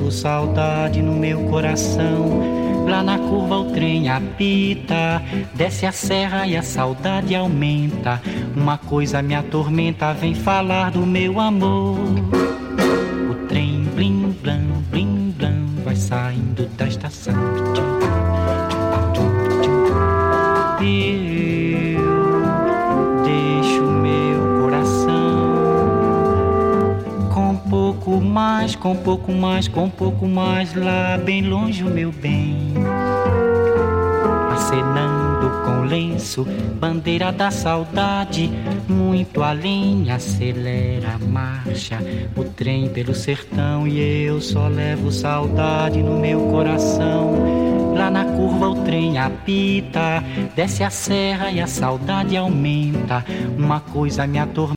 levo saudade no meu coração. Lá na curva o trem apita, desce a serra e a saudade aumenta. Uma coisa me atormenta, vem falar do meu amor. O trem blim blam, blim blam, vai saindo da estação. E eu deixo meu coração com pouco mais, com pouco mais, com pouco mais, lá bem longe o meu bem, acenando com lenço, bandeira da saudade, muito além, acelera a marcha, o trem pelo sertão, e eu só levo saudade no meu coração. Lá na curva o trem apita, desce a serra e a saudade aumenta. Uma coisa me atormenta.